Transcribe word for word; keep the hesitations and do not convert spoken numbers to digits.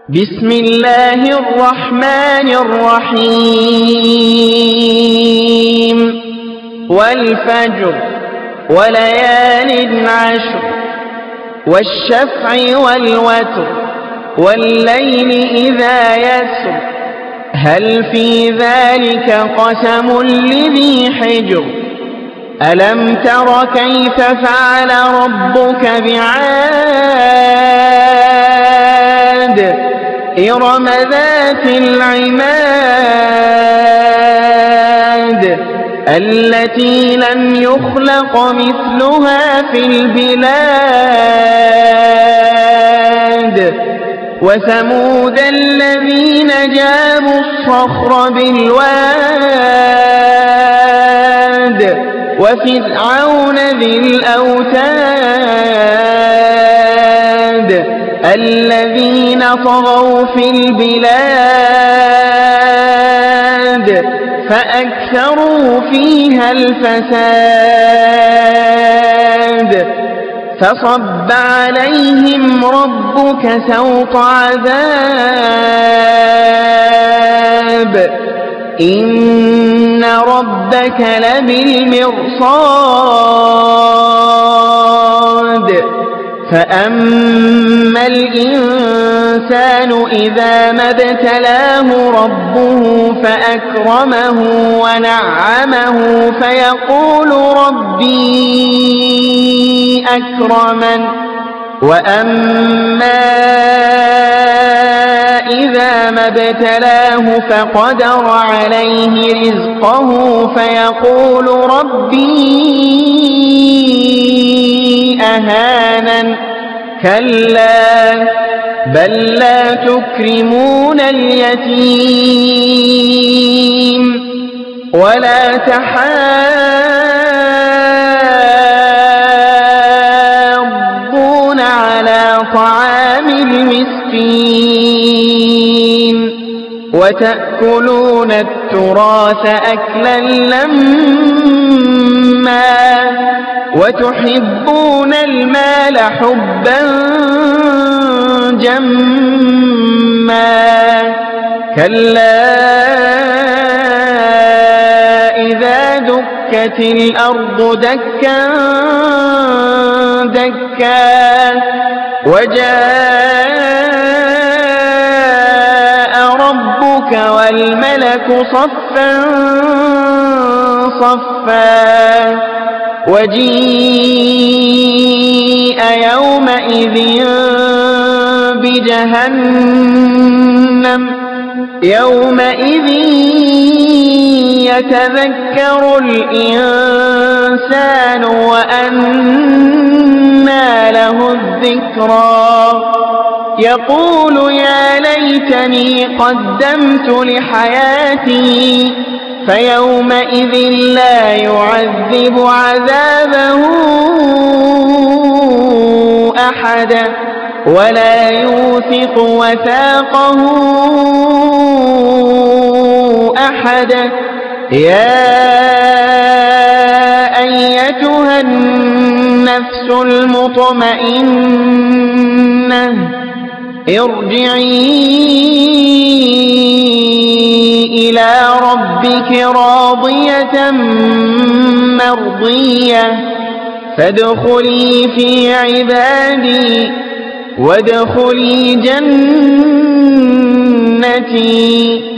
بسم الله الرحمن الرحيم والفجر وليال عشر والشفع والوتر والليل إذا يسر هل في ذلك قسم لذي حجر ألم تر كيف فعل ربك بعاد إرم ذات العماد التي لم يخلق مثلها في البلاد وثمود الذين جابوا الصخر بالواد وفرعون ذي الأوتاد الذين طغوا في البلاد فأكثروا فيها الفساد فصب عليهم ربك سوط عذاب إن ربك لبالمرصاد فأما الإنسان إذا ما ابتلاه ربه فأكرمه ونعمه فيقول ربي أكرمن وأما إذا ما ابتلاه فقدر عليه رزقه فيقول ربي أهانن كلا بل لا تكرمون اليتيم ولا تحاضون على طعام المسكين وتأكلون التراث أكلا لما وتحبون المال حبا جما كلا إذا دكت الأرض دكا دكا وجاء ربك والملك صفا صفا وجيء يومئذ بجهنم يومئذ يتذكر الإنسان وأنى له الذكرى يقول يا ليتني قدمت لحياتي فيومئذ لا يعذب عذابه أحد ولا يوثق وثاقه أحد يا أيتها النفس المطمئنة ارجعي إلى ربك راضية مرضية فادخلي في عبادي وادخلي جنتي.